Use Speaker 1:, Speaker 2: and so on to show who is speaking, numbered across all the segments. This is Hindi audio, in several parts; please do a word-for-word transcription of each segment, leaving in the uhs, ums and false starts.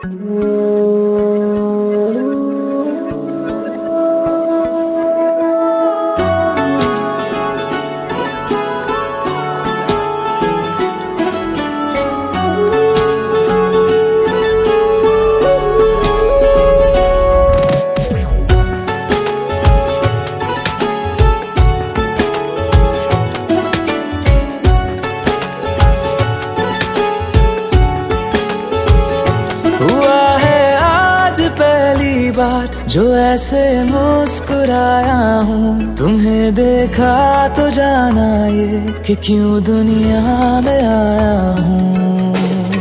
Speaker 1: बार जो ऐसे मुस्कुराया हूँ, तुम्हें देखा तो जाना ये कि क्यों दुनिया में आया हूँ।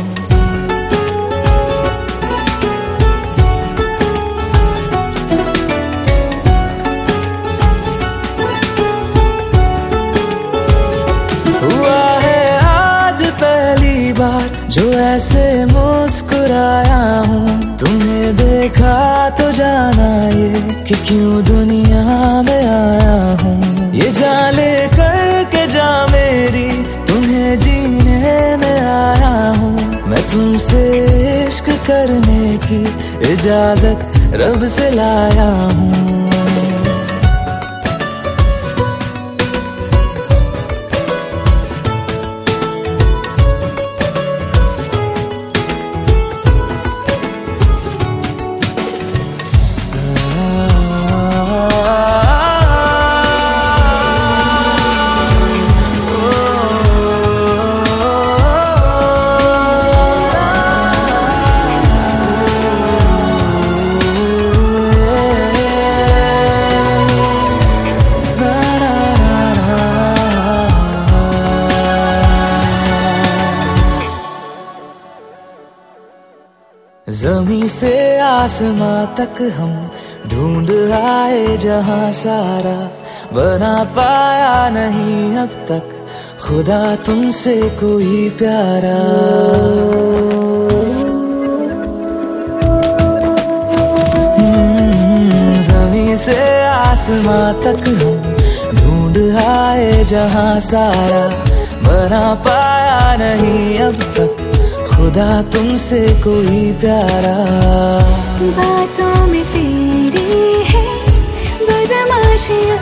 Speaker 1: हुआ है आज पहली बार जो ऐसे मुस्कुराया हूँ, तुम्हें देखा तो जाना ये कि क्यों दुनिया में आया हूँ। ये जान ले कर के जा मेरी, तुम्हें जीने में आया हूँ। मैं तुमसे इश्क करने की इजाजत रब से लाया हूँ। ज़मीं से आसमां तक हम ढूंढ आए जहां सारा, बना पाया नहीं अब तक खुदा तुमसे कोई प्यारा। ज़मीं से आसमां तक हम ढूंढ आए जहां सारा, बना पाया नहीं अब तक खुदा तुमसे कोई प्यारा।
Speaker 2: बातों में तेरी है बदमाशियाँ,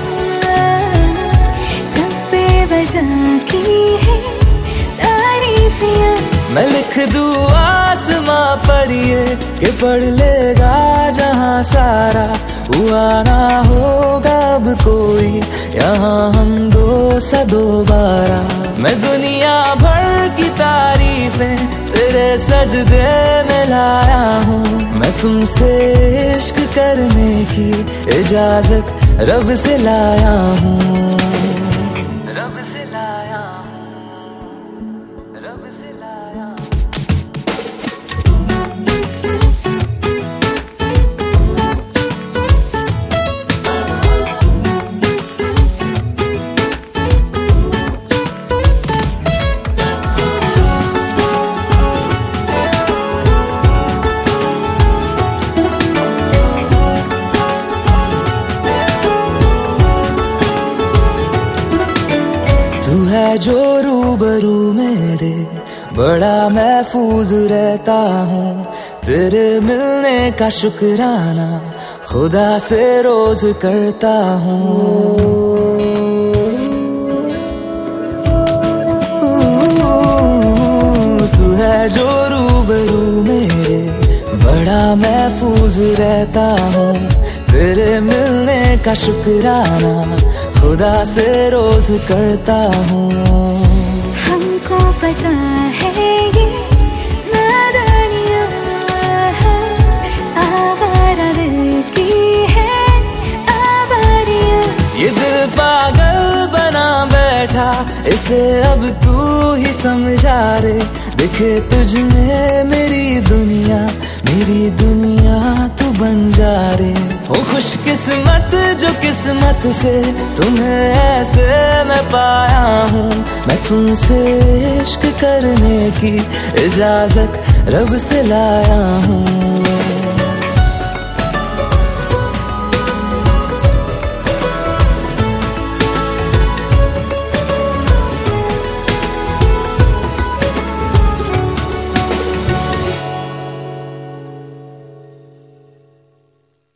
Speaker 2: सब पे वजह की है तारीफियाँ।
Speaker 1: मैं लिख दूँ आसमां पर ये कि पढ़ लेगा जहां सारा, हुआ ना होगा अब कोई यहाँ हम दो सा दोबारा। मैं दुनिया भर की तारीफें तेरे सजदे में लाया हूँ। मैं तुमसे इश्क करने की इजाजत रब से लाया हूँ। रब से लाया हूँ, रब से लाया हूँ। तू है जो रूबरू मेरे, बड़ा महफूज रहता हूँ। तेरे मिलने का शुक्राना खुदा से रोज करता हूँ। तू है जो रूबरू मेरे, बड़ा महफूज रहता हूँ। तेरे मिलने का शुक्राना खुदा से रोज करता हूँ।
Speaker 2: हमको पता है ये नादानियाँ आवारा दिल की है आवारियाँ।
Speaker 1: ये दिल पागल बना बैठा, इसे अब तू ही समझा रे। दिखे तुझ में मेरी दुनिया, मेरी दुनिया तू बन जा रे। ओ खुशकिस्मत जो किस्मत से तुम्हें ऐसे मैं पाया हूँ। मैं तुमसे इश्क करने की इजाजत रब से लाया हूँ।